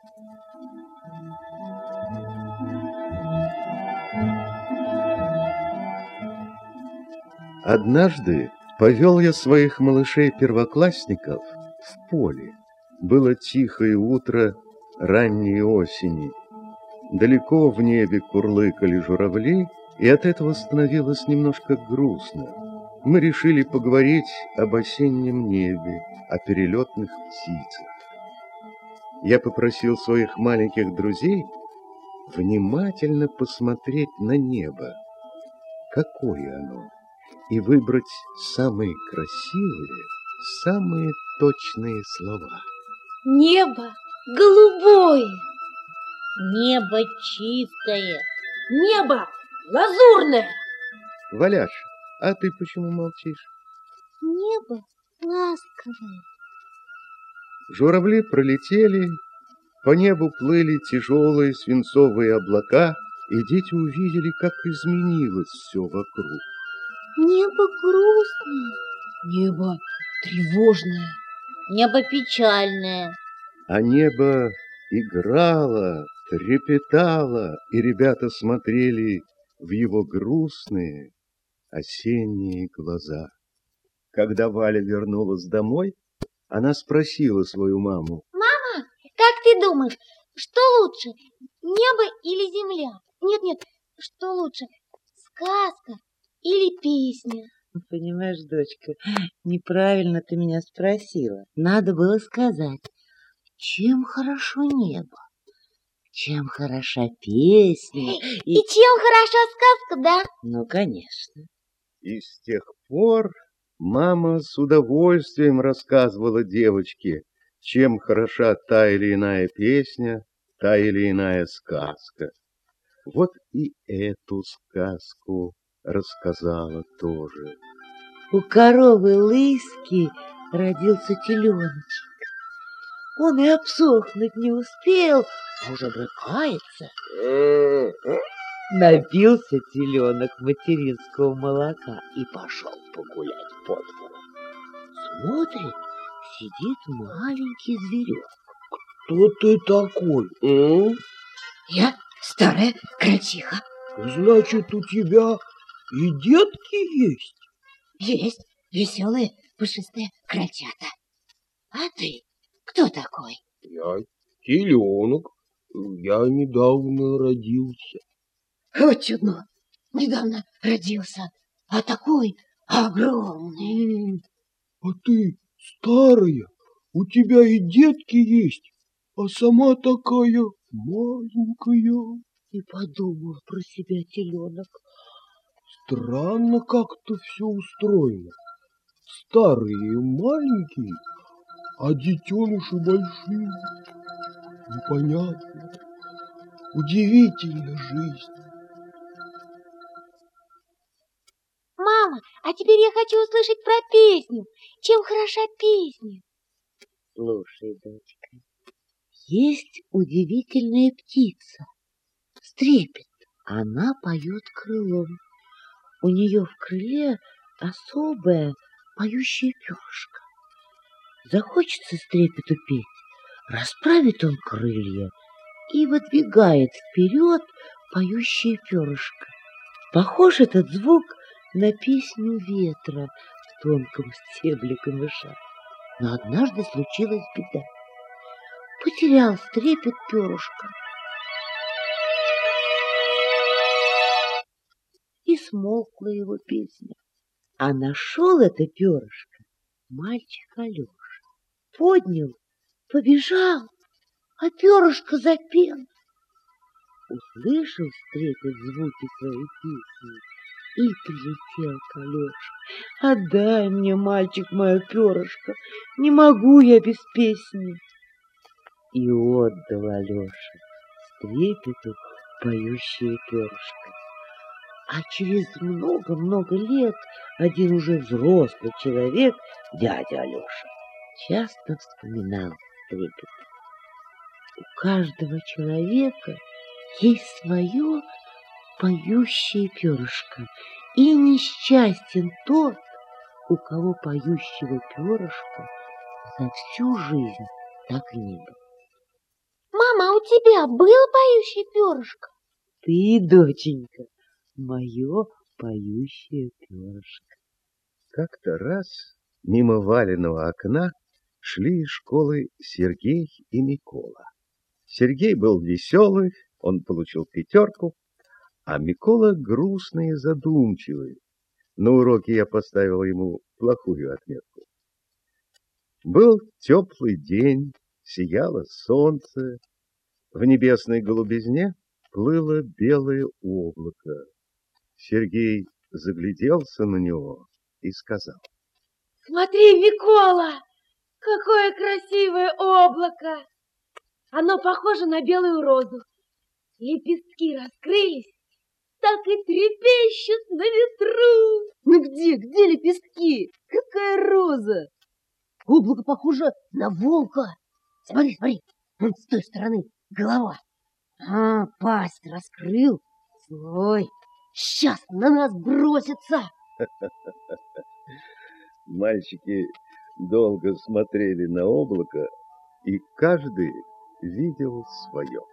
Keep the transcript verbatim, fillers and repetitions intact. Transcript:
Однажды повел я своих малышей-первоклассников в поле. Было тихое утро ранней осени. Далеко в небе курлыкали журавли, и от этого становилось немножко грустно. Мы решили поговорить об осеннем небе, о перелетных птицах. Я попросил своих маленьких друзей внимательно посмотреть на небо, какое оно, и выбрать самые красивые, самые точные слова. Небо голубое. Небо чистое. Небо лазурное. Валяша, а ты почему молчишь? Небо ласковое. Журавли пролетели, по небу плыли тяжелые свинцовые облака, и дети увидели, как изменилось все вокруг. Небо грустное. Небо тревожное. Небо печальное. А небо играло, трепетало, и ребята смотрели в его грустные осенние глаза. Когда Валя вернулась домой, она спросила свою маму: «Мама, как ты думаешь, что лучше, небо или земля? Нет-нет, что лучше, сказка или песня?» Понимаешь, дочка, неправильно ты меня спросила. Надо было сказать, чем хорошо небо, чем хороша песня. И, и чем хороша сказка, да? Ну, конечно. И с тех пор мама с удовольствием рассказывала девочке, чем хороша та или иная песня, та или иная сказка. Вот и эту сказку рассказала тоже. У коровы Лыски родился теленочек. Он и обсохнуть не успел, а уже брыкается. Напился теленок материнского молока и пошел погулять по двору. Смотрит, сидит маленький зверек. Кто ты такой, а? Я старая крольчиха. Значит, у тебя и детки есть? Есть веселые пушистые крольчата. А ты кто такой? Я теленок. Я недавно родился. Вот чудно. Недавно родился, а такой огромный. А ты старая, у тебя и детки есть, а сама такая маленькая. И подумал про себя теленок. Странно как-то все устроено. Старые маленькие, а детеныши большие. Непонятно. Удивительная жизнь. Мама, а теперь я хочу услышать про песню. Чем хороша песня? Слушай, дочка, есть удивительная птица, стрепет. Она поет крылом. У нее в крыле особое поющее перышко. Захочется стрепету петь, расправит он крылья и выдвигает вперед поющее перышко. Похож этот звук на песню ветра в тонком стебле камыша. Но однажды случилась беда. Потерял стрепет перышко. И смолкла его песня. А нашел это перышко мальчик Алеша. Поднял, побежал, а перышко запел. Услышал стрепет звуки своей песни и прилетел к Алёше. Отдай мне, мальчик, мое перышко, не могу я без песни. И отдал Алёше стрепету поющее перышко. А через много-много лет один уже взрослый человек, дядя Алёша, часто вспоминал стрепет. У каждого человека есть свое поющее перышко, и несчастен тот, у кого поющего перышка за всю жизнь так и не было. Мама, а у тебя было поющее перышко? Ты, доченька, мое поющее перышко. Как-то раз мимо Валиного окна шли из школы Сергей и Микола. Сергей был веселый, он получил пятерку, а Микола грустный и задумчивый. На уроке я поставил ему плохую отметку. Был теплый день, сияло солнце, в небесной голубизне плыло белое облако. Сергей загляделся на него и сказал: Смотри, Микола, какое красивое облако! Оно похоже на белую розу. Лепестки раскрылись, так и трепещут на ветру. Ну где, где лепестки? Какая роза? Облако похоже на волка. Смотри, смотри, вон с той стороны голова. А, пасть раскрыл. Злой. Сейчас на нас бросится. Мальчики долго смотрели на облако, и каждый видел свое.